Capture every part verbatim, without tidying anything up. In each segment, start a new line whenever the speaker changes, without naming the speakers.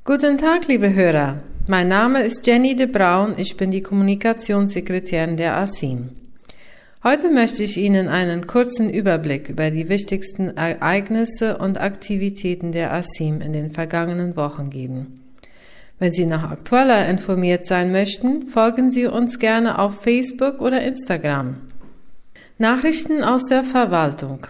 Guten Tag, liebe Hörer. Mein Name ist Jenny de Braun, ich bin die Kommunikationssekretärin der A S I M. Heute möchte ich Ihnen einen kurzen Überblick über die wichtigsten Ereignisse und Aktivitäten der A S I M in den vergangenen Wochen geben. Wenn Sie noch aktueller informiert sein möchten, folgen Sie uns gerne auf Facebook oder Instagram. Nachrichten aus der Verwaltung.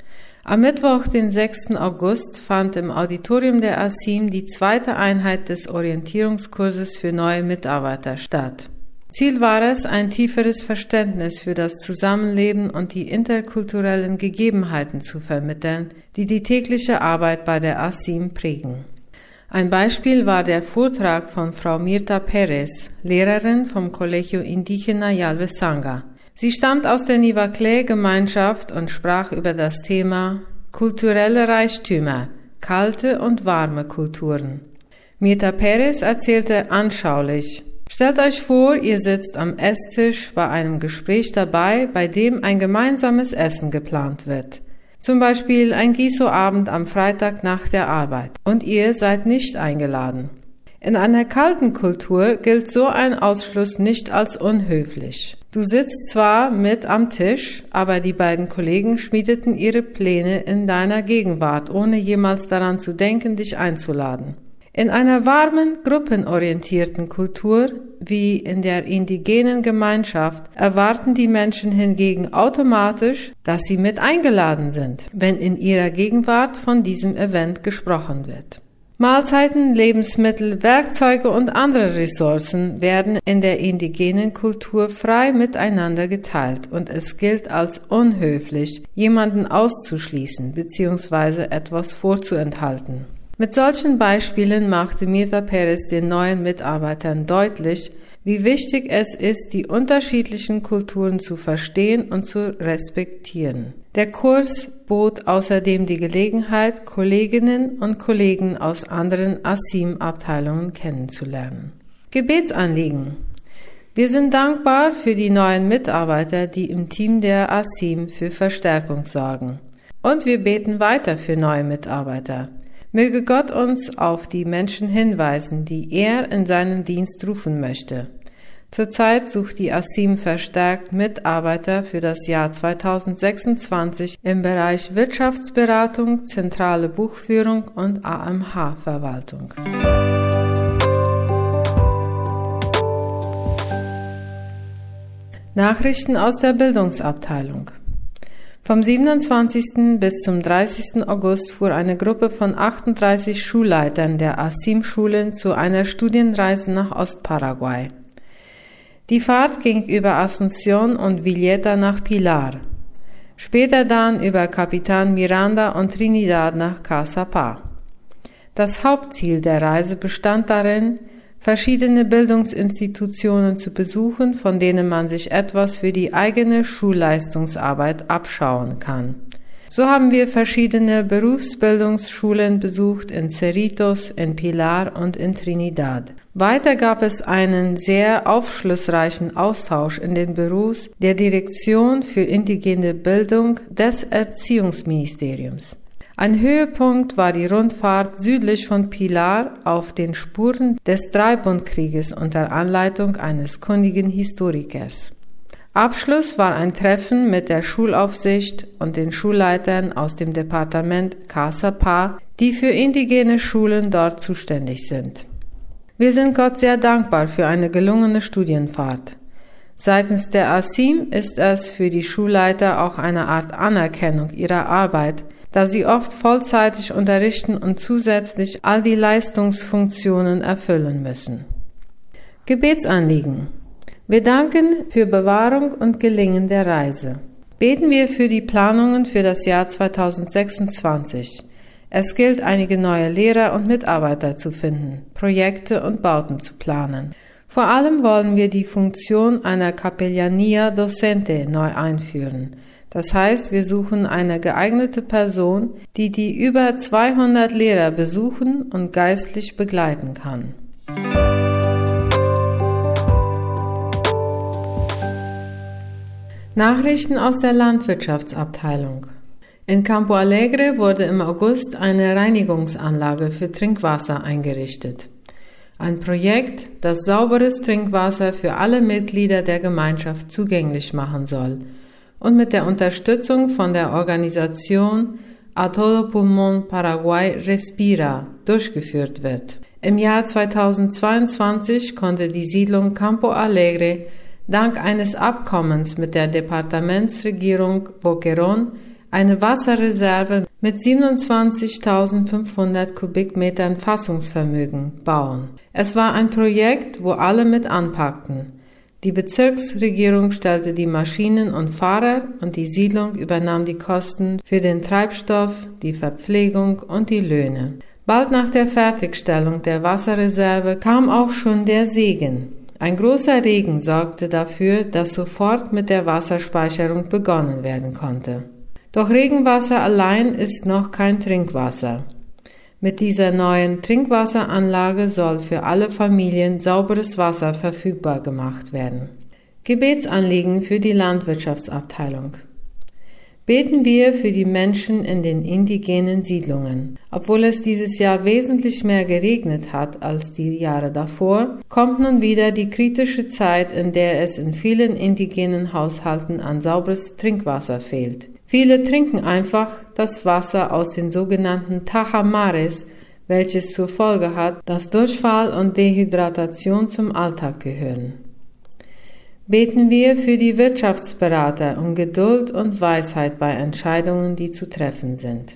Am Mittwoch, den sechsten August, fand im Auditorium der A S I M die zweite Einheit des Orientierungskurses für neue Mitarbeiter statt. Ziel war es, ein tieferes Verständnis für das Zusammenleben und die interkulturellen Gegebenheiten zu vermitteln, die die tägliche Arbeit bei der A S I M prägen. Ein Beispiel war der Vortrag von Frau Mirta Perez, Lehrerin vom Colegio Indígena Yalve-Sanga. Sie stammt aus der Nivaclé-Gemeinschaft und sprach über das Thema kulturelle Reichtümer, kalte und warme Kulturen. Mirta Perez erzählte anschaulich: Stellt euch vor, ihr sitzt am Esstisch bei einem Gespräch dabei, bei dem ein gemeinsames Essen geplant wird. Zum Beispiel ein Giso-Abend am Freitag nach der Arbeit. Und ihr seid nicht eingeladen. In einer kalten Kultur gilt so ein Ausschluss nicht als unhöflich. Du sitzt zwar mit am Tisch, aber die beiden Kollegen schmiedeten ihre Pläne in deiner Gegenwart, ohne jemals daran zu denken, dich einzuladen. In einer warmen, gruppenorientierten Kultur, wie in der indigenen Gemeinschaft, erwarten die Menschen hingegen automatisch, dass sie mit eingeladen sind, wenn in ihrer Gegenwart von diesem Event gesprochen wird. Mahlzeiten, Lebensmittel, Werkzeuge und andere Ressourcen werden in der indigenen Kultur frei miteinander geteilt und es gilt als unhöflich, jemanden auszuschließen bzw. etwas vorzuenthalten. Mit solchen Beispielen machte Mirta Perez den neuen Mitarbeitern deutlich, wie wichtig es ist, die unterschiedlichen Kulturen zu verstehen und zu respektieren. Der Kurs bot außerdem die Gelegenheit, Kolleginnen und Kollegen aus anderen A S I M-Abteilungen kennenzulernen. Gebetsanliegen. Wir sind dankbar für die neuen Mitarbeiter, die im Team der A S I M für Verstärkung sorgen. Und wir beten weiter für neue Mitarbeiter. Möge Gott uns auf die Menschen hinweisen, die er in seinen Dienst rufen möchte. Zurzeit sucht die A S I M verstärkt Mitarbeiter für das Jahr zweitausendsechsundzwanzig im Bereich Wirtschaftsberatung, zentrale Buchführung und A M H-Verwaltung. Nachrichten aus der Bildungsabteilung. Vom siebenundzwanzigsten bis zum dreißigsten August fuhr eine Gruppe von achtunddreißig Schulleitern der A S I M-Schulen zu einer Studienreise nach Ostparaguay. Die Fahrt ging über Asunción und Villeta nach Pilar, später dann über Capitán Miranda und Trinidad nach Caçapá. Das Hauptziel der Reise bestand darin, verschiedene Bildungsinstitutionen zu besuchen, von denen man sich etwas für die eigene Schulleistungsarbeit abschauen kann. So haben wir verschiedene Berufsbildungsschulen besucht in Cerritos, in Pilar und in Trinidad. Weiter gab es einen sehr aufschlussreichen Austausch in den Büros der Direktion für indigene Bildung des Erziehungsministeriums. Ein Höhepunkt war die Rundfahrt südlich von Pilar auf den Spuren des Dreibundkrieges unter Anleitung eines kundigen Historikers. Abschluss war ein Treffen mit der Schulaufsicht und den Schulleitern aus dem Departement Caçapá, die für indigene Schulen dort zuständig sind. Wir sind Gott sehr dankbar für eine gelungene Studienfahrt. Seitens der A S I M ist es für die Schulleiter auch eine Art Anerkennung ihrer Arbeit, da sie oft vollzeitig unterrichten und zusätzlich all die Leistungsfunktionen erfüllen müssen. Gebetsanliegen. Wir danken für Bewahrung und Gelingen der Reise. Beten wir für die Planungen für das Jahr zweitausendsechsundzwanzig. Es gilt, einige neue Lehrer und Mitarbeiter zu finden, Projekte und Bauten zu planen. Vor allem wollen wir die Funktion einer Capellanía Docente neu einführen. Das heißt, wir suchen eine geeignete Person, die die über zweihundert Lehrer besuchen und geistlich begleiten kann. Nachrichten aus der Landwirtschaftsabteilung. In Campo Alegre wurde im August eine Reinigungsanlage für Trinkwasser eingerichtet. Ein Projekt, das sauberes Trinkwasser für alle Mitglieder der Gemeinschaft zugänglich machen soll und mit der Unterstützung von der Organisation A Todo Pulmón Paraguay Respira durchgeführt wird. Im Jahr zweitausendzweiundzwanzig konnte die Siedlung Campo Alegre dank eines Abkommens mit der Departementsregierung Boquerón eine Wasserreserve mit siebenundzwanzigtausendfünfhundert Kubikmetern Fassungsvermögen bauen. Es war ein Projekt, wo alle mit anpackten. Die Bezirksregierung stellte die Maschinen und Fahrer und die Siedlung übernahm die Kosten für den Treibstoff, die Verpflegung und die Löhne. Bald nach der Fertigstellung der Wasserreserve kam auch schon der Segen. Ein großer Regen sorgte dafür, dass sofort mit der Wasserspeicherung begonnen werden konnte. Doch Regenwasser allein ist noch kein Trinkwasser. Mit dieser neuen Trinkwasseranlage soll für alle Familien sauberes Wasser verfügbar gemacht werden. Gebetsanliegen für die Landwirtschaftsabteilung. Beten wir für die Menschen in den indigenen Siedlungen. Obwohl es dieses Jahr wesentlich mehr geregnet hat als die Jahre davor, kommt nun wieder die kritische Zeit, in der es in vielen indigenen Haushalten an sauberes Trinkwasser fehlt. Viele trinken einfach das Wasser aus den sogenannten Tajamares, welches zur Folge hat, dass Durchfall und Dehydratation zum Alltag gehören. Beten wir für die Wirtschaftsberater um Geduld und Weisheit bei Entscheidungen, die zu treffen sind.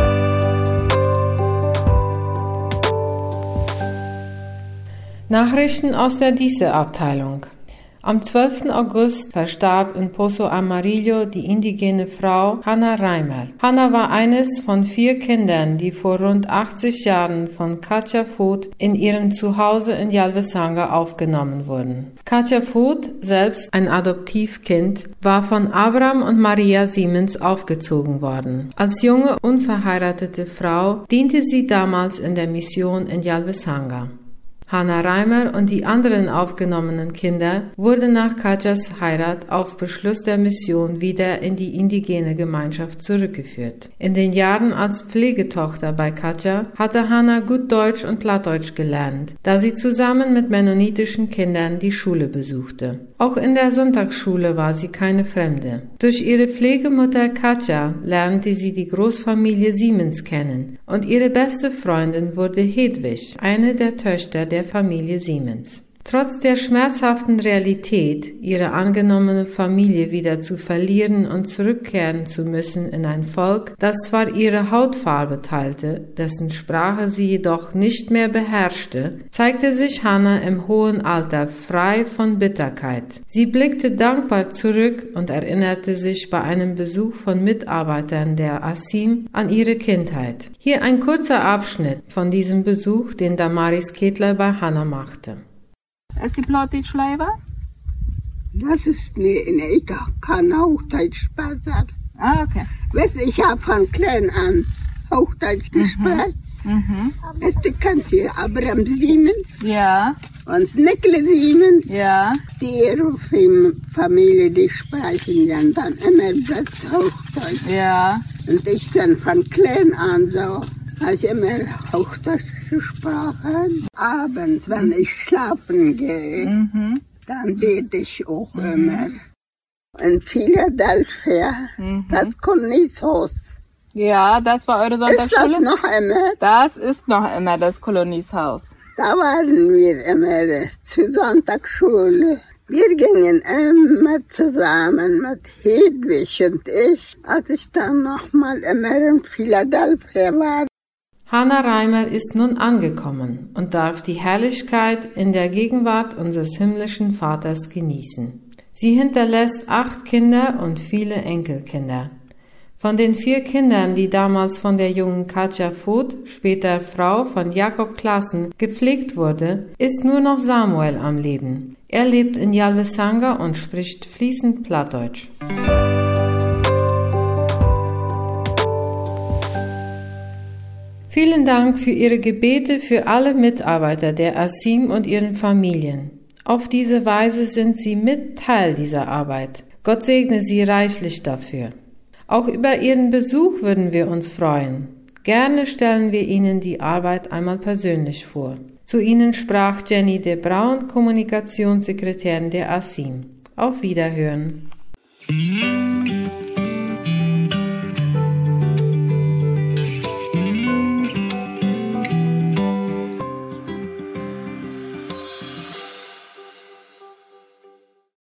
Nachrichten aus der Dice-Abteilung. Am zwölften August verstarb in Pozo Amarillo die indigene Frau Hanna Reimer. Hanna war eines von vier Kindern, die vor rund achtzig Jahren von Katja Voth in ihrem Zuhause in Yalvesanga aufgenommen wurden. Katja Voth, selbst ein Adoptivkind, war von Abraham und Maria Siemens aufgezogen worden. Als junge, unverheiratete Frau diente sie damals in der Mission in Yalvesanga. Hanna Reimer und die anderen aufgenommenen Kinder wurden nach Katjas Heirat auf Beschluss der Mission wieder in die indigene Gemeinschaft zurückgeführt. In den Jahren als Pflegetochter bei Katja hatte Hanna gut Deutsch und Plattdeutsch gelernt, da sie zusammen mit mennonitischen Kindern die Schule besuchte. Auch in der Sonntagsschule war sie keine Fremde. Durch ihre Pflegemutter Katja lernte sie die Großfamilie Siemens kennen und ihre beste Freundin wurde Hedwig, eine der Töchter der Familie Siemens. Trotz der schmerzhaften Realität, ihre angenommene Familie wieder zu verlieren und zurückkehren zu müssen in ein Volk, das zwar ihre Hautfarbe teilte, dessen Sprache sie jedoch nicht mehr beherrschte, zeigte sich Hanna im hohen Alter frei von Bitterkeit. Sie blickte dankbar zurück und erinnerte sich bei einem Besuch von Mitarbeitern der ASIM an ihre Kindheit. Hier ein kurzer Abschnitt von diesem Besuch, den Damaris Ketler bei Hanna machte.
Ist die Plattdeutsch Leiber?
Das ist mir in egal, kein Hochdeutsch besser.
Ah, okay.
Weißt du, ich habe von klein an Hochdeutsch gesprochen.
Mhm.
Weißt du, kennst du Abraham Siemens
Ja,
und Nickle Siemens?
ja.
Die ihre Familie, die sprechen ja dann immer das Hochdeutsch.
Ja.
Und ich kann von klein an so, als immer Hochdeutsch gesprochen. Abends, wenn ich schlafen gehe,
Mhm.
dann bete ich auch mhm. immer. In Philadelphia,
Mhm.
das Koloniehaus.
Ja, das war eure
Ist
Sonntagsschule?
das noch immer?
Das ist noch immer das Kolonieshaus.
Da waren wir immer zur Sonntagsschule. Wir gingen immer zusammen mit Hedwig und ich, als ich dann noch mal immer in Philadelphia war.
Hanna Reimer ist nun angekommen und darf die Herrlichkeit in der Gegenwart unseres himmlischen Vaters genießen. Sie hinterlässt acht Kinder und viele Enkelkinder. Von den vier Kindern, die damals von der jungen Katja Voth, später Frau von Jakob Klassen, gepflegt wurde, ist nur noch Samuel am Leben. Er lebt in Yalvesanga und spricht fließend Plattdeutsch. Vielen Dank für Ihre Gebete für alle Mitarbeiter der ASIM und ihren Familien. Auf diese Weise sind Sie mit Teil dieser Arbeit. Gott segne Sie reichlich dafür. Auch über Ihren Besuch würden wir uns freuen. Gerne stellen wir Ihnen die Arbeit einmal persönlich vor. Zu Ihnen sprach Jenny de Braun, Kommunikationssekretärin der A S I M. Auf Wiederhören.